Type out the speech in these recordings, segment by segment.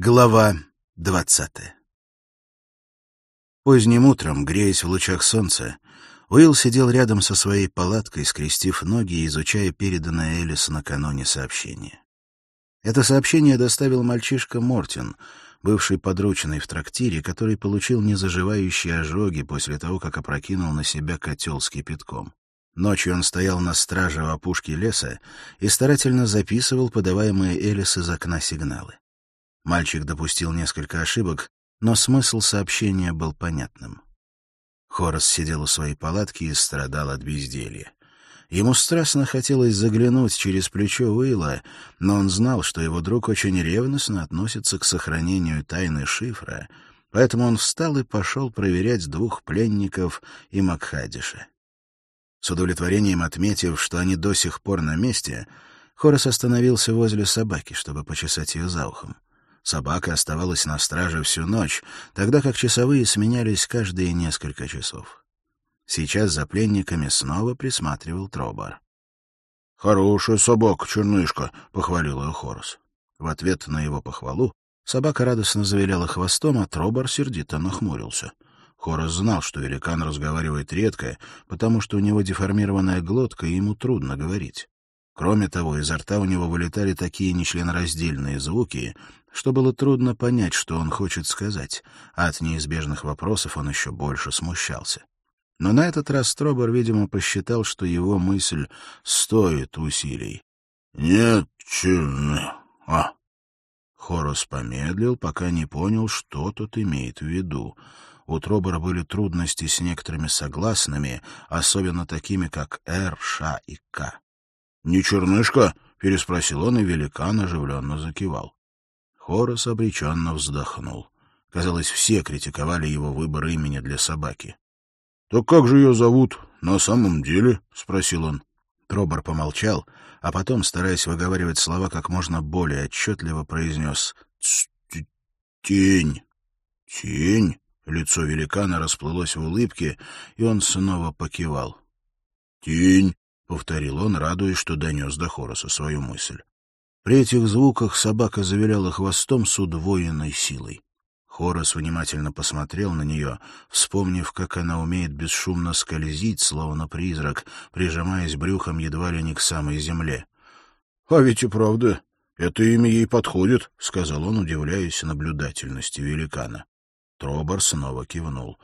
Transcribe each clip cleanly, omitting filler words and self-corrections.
Глава 20. Поздним утром, греясь в лучах солнца, Уилл сидел рядом со своей палаткой, скрестив ноги и изучая переданное Элис накануне сообщение. Это сообщение доставил мальчишка Мортин, бывший подручный в трактире, который получил незаживающие ожоги после того, как опрокинул на себя котел с кипятком. Ночью он стоял на страже у опушки леса и старательно записывал подаваемые Элис из окна сигналы. Мальчик допустил несколько ошибок, но смысл сообщения был понятным. Хорас сидел у своей палатки и страдал от безделья. Ему страстно хотелось заглянуть через плечо Уилла, но он знал, что его друг очень ревностно относится к сохранению тайны шифра, поэтому он встал и пошел проверять двух пленников и Макхадиша. С удовлетворением отметив, что они до сих пор на месте, Хорас остановился возле собаки, чтобы почесать ее за ухом. Собака оставалась на страже всю ночь, тогда как часовые сменялись каждые несколько часов. Сейчас за пленниками снова присматривал Тробар. — Хорошая собака, чернышка, — похвалил ее Хорас. В ответ на его похвалу собака радостно завиляла хвостом, а Тробар сердито нахмурился. Хорас знал, что великан разговаривает редко, потому что у него деформированная глотка, и ему трудно говорить. Кроме того, изо рта у него вылетали такие нечленораздельные звуки, что было трудно понять, что он хочет сказать, а от неизбежных вопросов он еще больше смущался. Но на этот раз Тробар, видимо, посчитал, что его мысль стоит усилий. — Нет, Хорас помедлил, пока не понял, что тут имеет в виду. У Тробара были трудности с некоторыми согласными, особенно такими, как «р», «ш» и «к». «Не чернышка?» — переспросил он, и великан оживленно закивал. Хорас обреченно вздохнул. Казалось, все критиковали его выбор имени для собаки. — Так как же ее зовут на самом деле? — спросил он. Тробар помолчал, а потом, стараясь выговаривать слова как можно более отчетливо, произнес «Тень». «Тень?» — лицо великана расплылось в улыбке, и он снова покивал. «Тень», — повторил он, радуясь, что донес до Хораса свою мысль. При этих звуках собака завиляла хвостом с удвоенной силой. Хорас внимательно посмотрел на нее, вспомнив, как она умеет бесшумно скользить, словно призрак, прижимаясь брюхом едва ли не к самой земле. — А ведь и правда, это имя ей подходит, — сказал он, удивляясь наблюдательности великана. Тробар снова кивнул.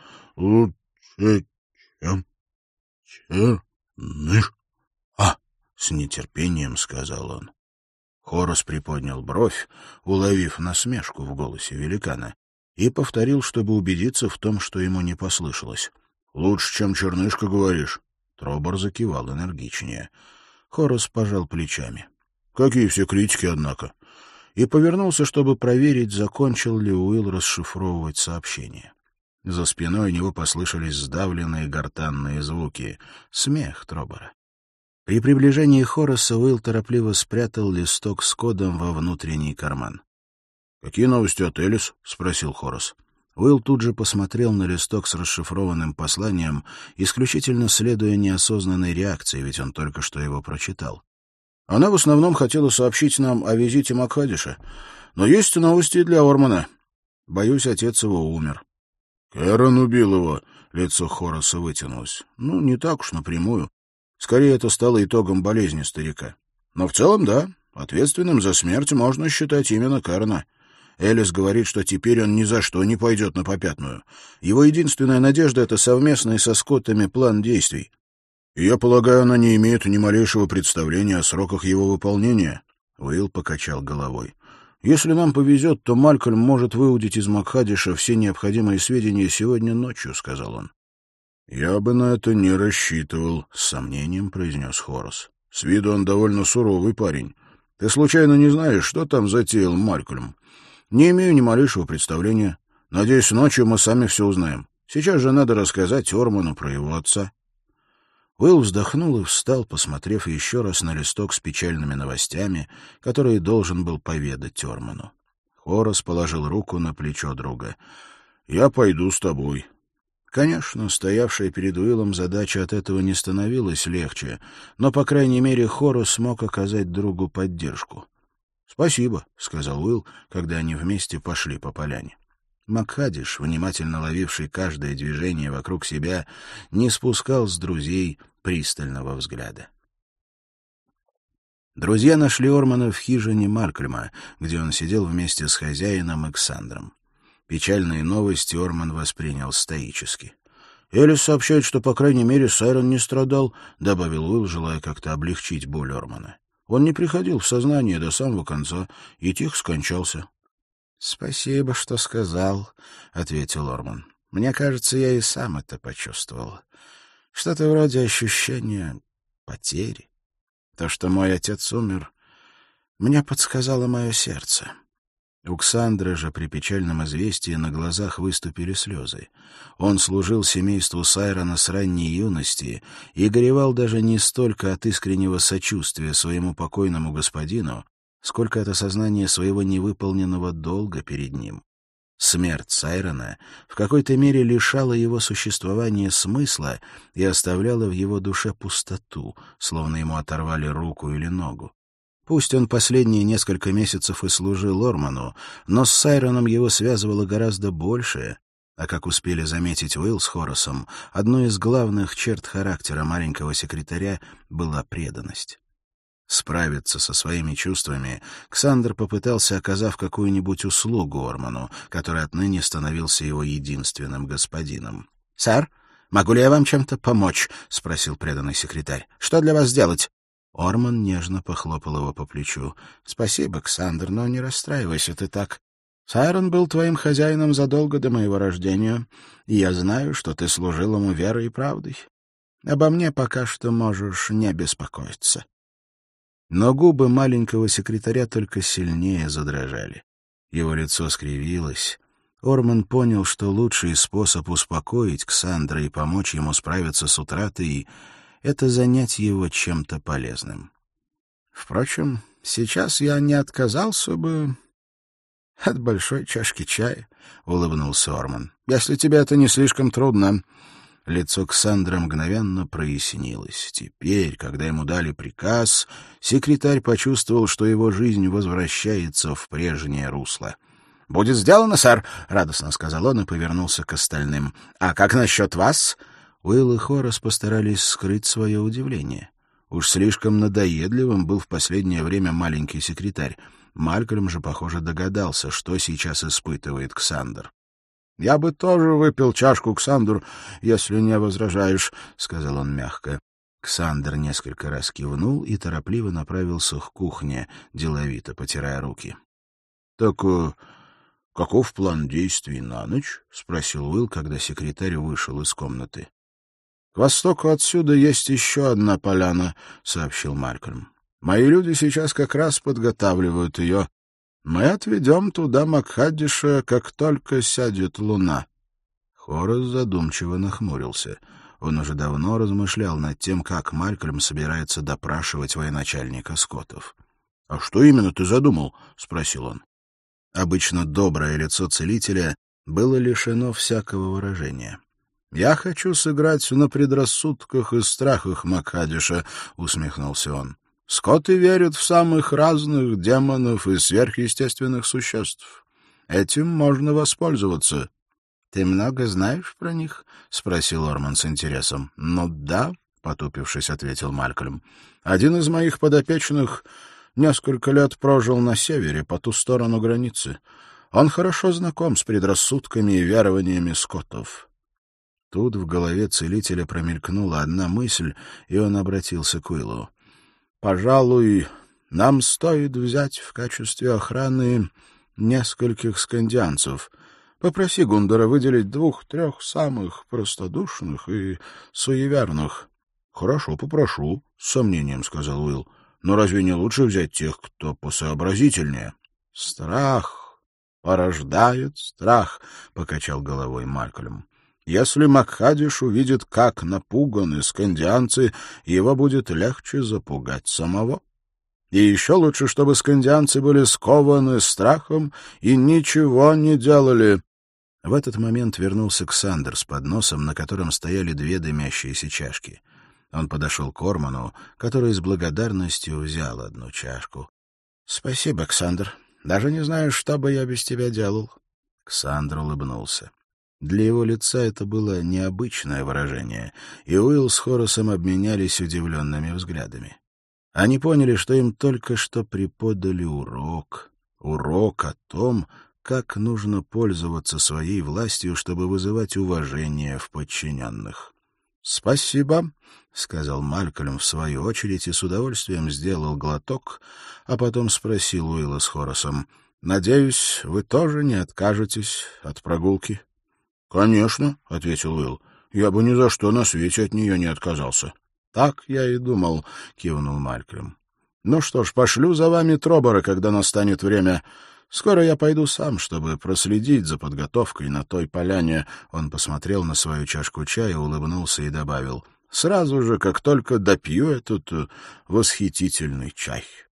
— с нетерпением сказал он. Хорас приподнял бровь, уловив насмешку в голосе великана, и повторил, чтобы убедиться в том, что ему не послышалось. — Лучше, чем чернышка, говоришь? Тробар закивал энергичнее. Хорас пожал плечами. — Какие все критики, однако! И повернулся, чтобы проверить, закончил ли Уилл расшифровывать сообщение. За спиной у него послышались сдавленные гортанные звуки. Смех Тробара. При приближении Хораса Уилл торопливо спрятал листок с кодом во внутренний карман. — Какие новости от Элис? — спросил Хорас. Уилл тут же посмотрел на листок с расшифрованным посланием, исключительно следуя неосознанной реакции, ведь он только что его прочитал. Она в основном хотела сообщить нам о визите Макхадиша, но есть новости и для Ормана. Боюсь, отец его умер. — Кэрон убил его, — лицо Хораса вытянулось. — Ну, не так уж напрямую. Скорее, это стало итогом болезни старика. Но в целом, да, ответственным за смерть можно считать именно Кэрона. Элис говорит, что теперь он ни за что не пойдет на попятную. Его единственная надежда — это совместный со Скоттами план действий. И я полагаю, она не имеет ни малейшего представления о сроках его выполнения. Уилл покачал головой. Если нам повезет, то Малькольм может выудить из Макхадиша все необходимые сведения сегодня ночью, — сказал он. — Я бы на это не рассчитывал, — с сомнением произнес Хорас. — С виду он довольно суровый парень. Ты случайно не знаешь, что там затеял Малькольм? — Не имею ни малейшего представления. Надеюсь, ночью мы сами все узнаем. Сейчас же надо рассказать Орману про его отца. Уилл вздохнул и встал, посмотрев еще раз на листок с печальными новостями, которые должен был поведать Орману. Хорас положил руку на плечо друга. — Я пойду с тобой. Конечно, стоявшая перед Уиллом задача от этого не становилась легче, но, по крайней мере, Хорас смог оказать другу поддержку. «Спасибо», — сказал Уилл, когда они вместе пошли по поляне. Макхадиш, внимательно ловивший каждое движение вокруг себя, не спускал с друзей пристального взгляда. Друзья нашли Ормана в хижине Малькольма, где он сидел вместе с хозяином и Ксандром. Печальные новости Орман воспринял стоически. «Элис сообщает, что, по крайней мере, Сайрон не страдал», — добавил Уилл, желая как-то облегчить боль Ормана. «Он не приходил в сознание до самого конца и тихо скончался». «Спасибо, что сказал», — ответил Орман. «Мне кажется, я и сам это почувствовал. Что-то вроде ощущения потери. То, что мой отец умер, мне подсказало мое сердце». У Ксандры же при печальном известии на глазах выступили слезы. Он служил семейству Сайрона с ранней юности и горевал даже не столько от искреннего сочувствия своему покойному господину, сколько от осознания своего невыполненного долга перед ним. Смерть Сайрона в какой-то мере лишала его существования смысла и оставляла в его душе пустоту, словно ему оторвали руку или ногу. Пусть он последние несколько месяцев и служил Орману, но с Сайроном его связывало гораздо большее, а, как успели заметить Уилл с Хорасом, одной из главных черт характера маленького секретаря была преданность. Справиться со своими чувствами Ксандр попытался, оказав какую-нибудь услугу Орману, который отныне становился его единственным господином. — Сэр, могу ли я вам чем-то помочь? — спросил преданный секретарь. — Что для вас сделать? Орман нежно похлопал его по плечу. — Спасибо, Ксандр, но не расстраивайся ты так. Сайрон был твоим хозяином задолго до моего рождения, и я знаю, что ты служил ему верой и правдой. Обо мне пока что можешь не беспокоиться. Но губы маленького секретаря только сильнее задрожали. Его лицо скривилось. Орман понял, что лучший способ успокоить Ксандра и помочь ему справиться с утратой — это занять его чем-то полезным. Впрочем, сейчас я не отказался бы от большой чашки чая, — улыбнулся Орман. — Если тебе это не слишком трудно. Лицо Ксандра мгновенно прояснилось. Теперь, когда ему дали приказ, секретарь почувствовал, что его жизнь возвращается в прежнее русло. — Будет сделано, сэр, — радостно сказал он и повернулся к остальным. — А как насчет вас? Уилл и Хорас постарались скрыть свое удивление. Уж слишком надоедливым был в последнее время маленький секретарь. Малькольм же, похоже, догадался, что сейчас испытывает Ксандр. — Я бы тоже выпил чашку, Ксандр, если не возражаешь, — сказал он мягко. Ксандр несколько раз кивнул и торопливо направился к кухне, деловито потирая руки. — Так каков план действий на ночь? — спросил Уилл, когда секретарь вышел из комнаты. — К востоку отсюда есть еще одна поляна, — сообщил Малькольм. — Мои люди сейчас как раз подготавливают ее. Мы отведем туда Макхадиша, как только сядет луна. Хорас задумчиво нахмурился. Он уже давно размышлял над тем, как Малькольм собирается допрашивать военачальника скотов. — А что именно ты задумал? — спросил он. Обычно доброе лицо целителя было лишено всякого выражения. — Я хочу сыграть на предрассудках и страхах Макхадиша, — усмехнулся он. — Скоты верят в самых разных демонов и сверхъестественных существ. Этим можно воспользоваться. — Ты много знаешь про них? — спросил Орман с интересом. — Ну да, — потупившись, ответил Малькольм. — Один из моих подопечных несколько лет прожил на севере, по ту сторону границы. Он хорошо знаком с предрассудками и верованиями скотов. Тут в голове целителя промелькнула одна мысль, и он обратился к Уиллу. — Пожалуй, нам стоит взять в качестве охраны нескольких скандианцев. Попроси Гундера выделить 2-3 самых простодушных и суеверных. — Хорошо, попрошу, — с сомнением сказал Уилл. — Но разве не лучше взять тех, кто посообразительнее? — Страх порождает страх, — покачал головой Малькольм. Если Макхадиш увидит, как напуганы скандианцы, его будет легче запугать самого. И еще лучше, чтобы скандианцы были скованы страхом и ничего не делали. В этот момент вернулся Ксандр с подносом, на котором стояли 2 дымящиеся чашки. Он подошел к Орману, который с благодарностью взял одну чашку. Спасибо, Ксандр. Даже не знаю, что бы я без тебя делал. Ксандр улыбнулся. Для его лица это было необычное выражение, и Уилл с Хорасом обменялись удивленными взглядами. Они поняли, что им только что преподали урок. Урок о том, как нужно пользоваться своей властью, чтобы вызывать уважение в подчиненных. «Спасибо», — сказал Малькольм в свою очередь и с удовольствием сделал глоток, а потом спросил Уилла с Хорасом: «Надеюсь, вы тоже не откажетесь от прогулки?» «Конечно», — ответил Уилл. «Я бы ни за что на свете от нее не отказался». «Так я и думал», — кивнул Малькольм. «Ну что ж, пошлю за вами Тробора, когда настанет время. Скоро я пойду сам, чтобы проследить за подготовкой на той поляне». Он посмотрел на свою чашку чая, улыбнулся и добавил: «Сразу же, как только допью этот восхитительный чай».